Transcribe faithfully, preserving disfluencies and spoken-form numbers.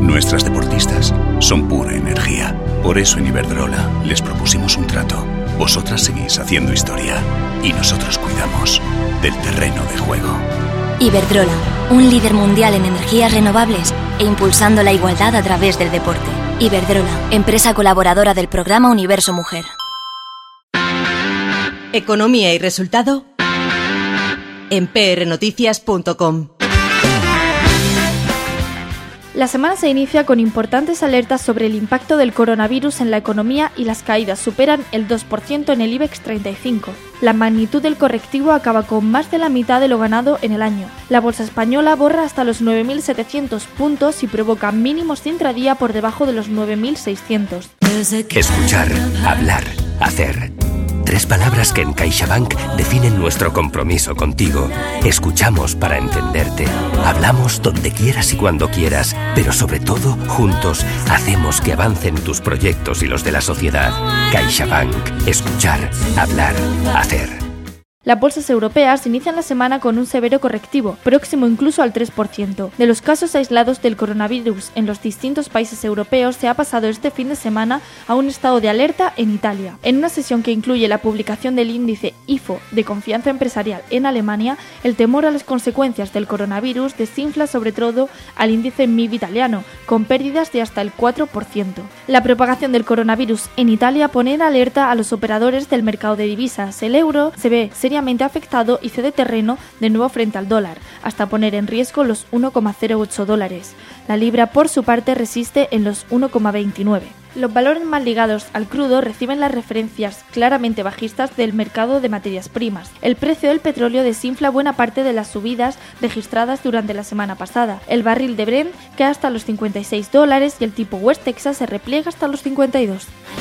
Nuestras deportistas son pura energía. Por eso en Iberdrola les propusimos un trato. Vosotras seguís haciendo historia y nosotros cuidamos del terreno de juego. Iberdrola, un líder mundial en energías renovables e impulsando la igualdad a través del deporte. Iberdrola, empresa colaboradora del programa Universo Mujer. Economía y resultado en p r noticias punto com. La semana se inicia con importantes alertas sobre el impacto del coronavirus en la economía y las caídas superan el dos por ciento en el IBEX treinta y cinco. La magnitud del correctivo acaba con más de la mitad de lo ganado en el año. La bolsa española borra hasta los nueve mil setecientos puntos y provoca mínimos de intradía por debajo de los nueve mil seiscientos. Escuchar, hablar, hacer. Tres palabras que en CaixaBank definen nuestro compromiso contigo. Escuchamos para entenderte. Hablamos donde quieras y cuando quieras, pero sobre todo, juntos, hacemos que avancen tus proyectos y los de la sociedad. CaixaBank. Escuchar, hablar, hacer. Las bolsas europeas inician la semana con un severo correctivo, próximo incluso al tres por ciento. De los casos aislados del coronavirus en los distintos países europeos se ha pasado este fin de semana a un estado de alerta en Italia. En una sesión que incluye la publicación del índice I F O de confianza empresarial en Alemania, el temor a las consecuencias del coronavirus desinfla sobre todo al índice M I B italiano, con pérdidas de hasta el cuatro por ciento. La propagación del coronavirus en Italia pone en alerta a los operadores del mercado de divisas. El euro se ve seriamente afectado y cede terreno de nuevo frente al dólar, hasta poner en riesgo los uno coma cero ocho dólares. La libra, por su parte, resiste en los uno coma veintinueve. Los valores más ligados al crudo reciben las referencias claramente bajistas del mercado de materias primas. El precio del petróleo desinfla buena parte de las subidas registradas durante la semana pasada. El barril de Brent cae hasta los cincuenta y seis dólares y el tipo West Texas se repliega hasta los cincuenta y dos.